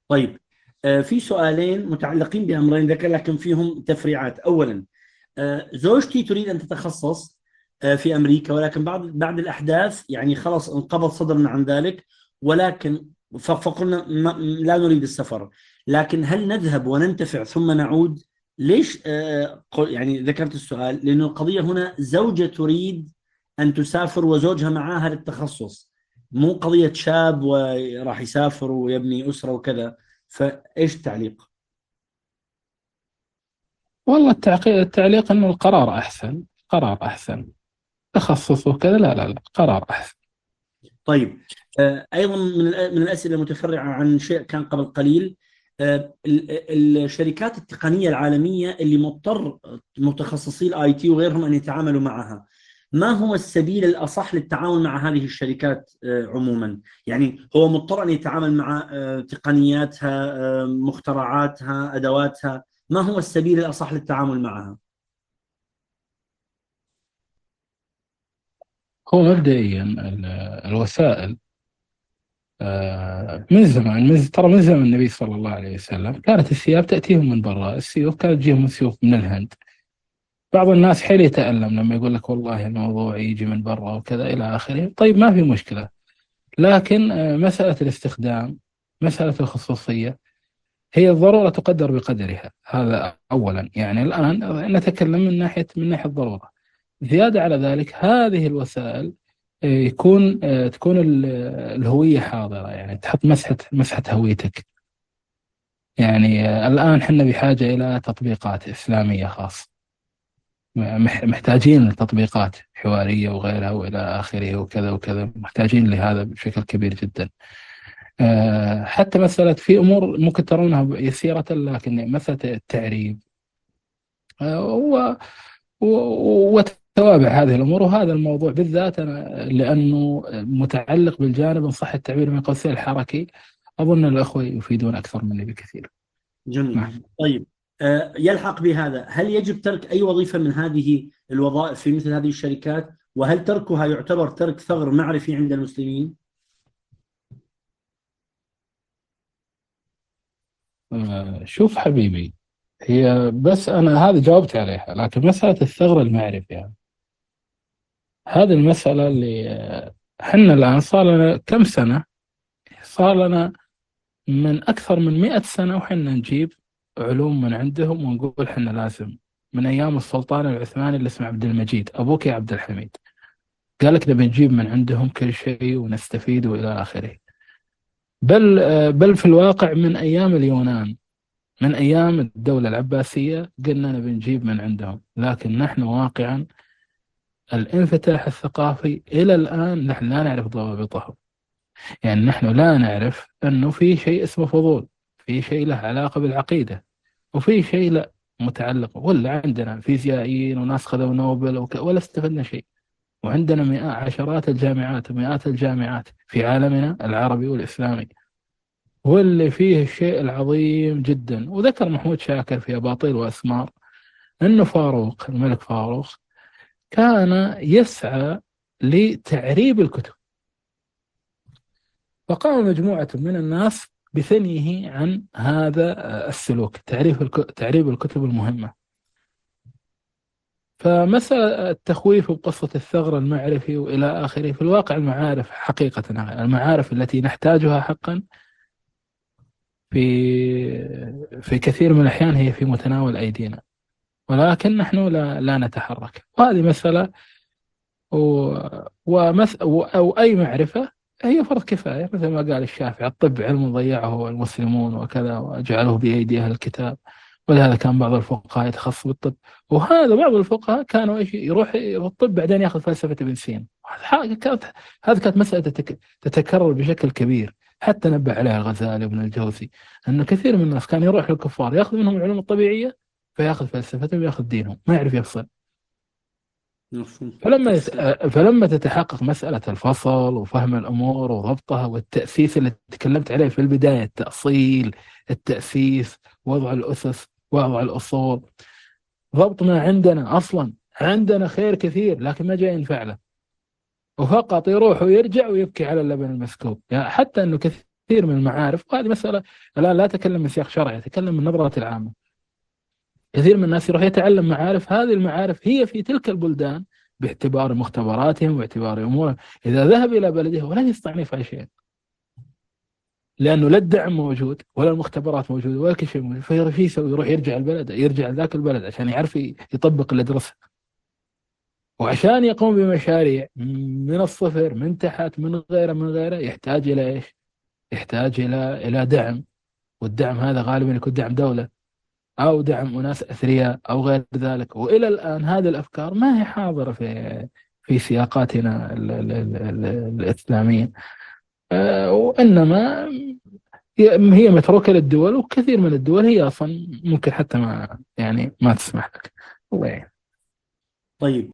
طيب، في سؤالين متعلقين بأمرين ذكر لكن فيهم تفريعات. أولا، زوجتي تريد أن تتخصص في أمريكا، ولكن بعد الأحداث يعني خلاص انقبض صدرنا عن ذلك. ولكن فقلنا لا نريد السفر. لكن هل نذهب وننتفع ثم نعود؟ ليش يعني ذكرت السؤال؟ لأن القضية هنا زوجة تريد أن تسافر وزوجها معاها للتخصص، مو قضية شاب وراح يسافر ويبني أسرة وكذا. فإيش التعليق؟ والله التعليق أنه القرار أحسن، قرار أحسن. تخصص وكذا، لا لا لا، قرار أحسن. طيب، أيضا من الأسئلة المتفرعة عن شيء كان قبل قليل. الشركات التقنية العالمية اللي مضطر متخصصي الاي تي وغيرهم أن يتعاملوا معها، ما هو السبيل الأصح للتعامل مع هذه الشركات عموما؟ يعني هو مضطر أن يتعامل مع تقنياتها، مخترعاتها، أدواتها. ما هو السبيل الأصح للتعامل معها؟ هو مبدئيا الوسائل من زمان، ترى من زمن النبي صلى الله عليه وسلم كانت الثياب تأتيهم من برا، السيوف كانت تجيهم سيوف من الهند. بعض الناس حيل يتألم لما يقول لك والله الموضوع يجي من برا وكذا إلى آخره. طيب ما في مشكلة، لكن مسألة الاستخدام، مسألة الخصوصية، هي الضرورة تقدر بقدرها. هذا أولا. يعني الآن نتكلم من ناحية الضرورة. زيادة على ذلك، هذه الوسائل تكون الهوية حاضرة، يعني تحط مسحة هويتك. يعني الآن حنا بحاجة إلى تطبيقات إسلامية خاصة، محتاجين لتطبيقات حوارية وغيرها وإلى آخره وكذا وكذا، محتاجين لهذا بشكل كبير جدا. حتى مسألة في أمور ممكن ترونها يسيرة، لكن مسألة التعريب و- وتوابع هذه الأمور، وهذا الموضوع بالذات أنا لأنه متعلق بالجانب إن صح التعبير من قوسين الحركي، أظن الأخوة يفيدون أكثر مني بكثير. جميل. نعم. طيب، يلحق بهذا، هل يجب ترك أي وظيفة من هذه الوظائف في مثل هذه الشركات؟ وهل تركها يعتبر ترك ثغر معرفي عند المسلمين؟ شوف حبيبي، هي بس أنا هذه جاوبت عليها، لكن مسألة الثغر المعرفي يعني هذه المسألة اللي حنا الآن صار لنا كم سنة، صار لنا من أكثر من 100 سنة وحنا نجيب علوم من عندهم ونقول حنا لازم. من أيام السلطان العثماني اللي اسمه عبد المجيد، أبوك يا عبد الحميد، قال لك نبي نجيب من عندهم كل شيء ونستفيد وإلى آخره. بل في الواقع من أيام اليونان، من أيام الدولة العباسية قلنا نبي نجيب من عندهم. لكن نحن واقعا الانفتاح الثقافي إلى الآن نحن لا نعرف ضوابطه. يعني نحن لا نعرف أنه في شيء اسمه فضول، في شيء له علاقة بالعقيدة، وفي شيء لا متعلق. ولا عندنا فيزيائيين وناس خذوا نوبل ولا استفدنا شيء. وعندنا مئات عشرات الجامعات ومئات الجامعات في عالمنا العربي والإسلامي، واللي فيه الشيء العظيم جدا. وذكر محمود شاكر في أباطيل وأسمار أنه فاروق، الملك فاروق، كان يسعى لتعريب الكتب، فقام مجموعة من الناس بثنيه عن هذا السلوك، تعريب الكتب المهمة. فمسألة التخويف بقصة الثغر المعرفي وإلى آخره، في الواقع المعارف حقيقة، المعارف التي نحتاجها حقا في كثير من الأحيان هي في متناول أيدينا، ولكن نحن لا نتحرك. وهذه مسألة أو أي معرفة هي فرض كفاية، مثل ما قال الشافعي: الطب علم ضيعه المسلمون وكذا وجعله بأيدي أهل الكتاب. ولهذا كان بعض الفقهاء يتخصص بالطب، وهذا بعض الفقهاء كانوا يروح الطب بعدين ياخذ فلسفة ابن سينا. هذه كانت مسألة تتكرر بشكل كبير. حتى نبه عليها الغزالي وابن الجوزي، أن كثير من الناس كان يروح للكفار ياخذ منهم العلوم الطبيعية، فياخذ فلسفتهم وياخذ دينهم، ما يعرف يفصل. مفهوم. فلما تفصيل. فلما تتحقق مسألة الفصل وفهم الأمور وضبطها والتأسيس اللي تكلمت عليه في البداية، التأسيس، وضع الأسس، وضع الأصول، ضبط ما عندنا أصلا. عندنا خير كثير لكن ما جاي نفعله، وفقط يروح ويرجع ويبكي على اللبن المسكوب. يعني حتى أنه كثير كثير من المعارف، وهذه مسألة الآن لا أتكلم من سياق شرعي، أتكلم من نظرة العامة. كثير من الناس يروح يتعلم معارف، هذه المعارف هي في تلك البلدان باعتبار مختبراتهم واعتبار أمورهم، إذا ذهب إلى بلده ولن يستعنف شيء، لأنه لا الدعم موجود ولا المختبرات موجودة ولا كل شيء موجود، فيروح يسوي، يروح يرجع البلد، يرجع ذاك البلد عشان يعرف يطبق اللي درسه، وعشان يقوم بمشاريع من الصفر، من تحت، من غيره من غيره، يحتاج إلى إيش؟ يحتاج إلى دعم، والدعم هذا غالبا يكون دعم دولة أو دعم أناس أثرياء أو غير ذلك. وإلى الآن هذه الأفكار ما هي حاضرة في سياقاتنا الإسلامية، وإنما هي متروكة للدول، وكثير من الدول هي أصلا ممكن حتى ما يعني ما تسمح لك. الله يعين. طيب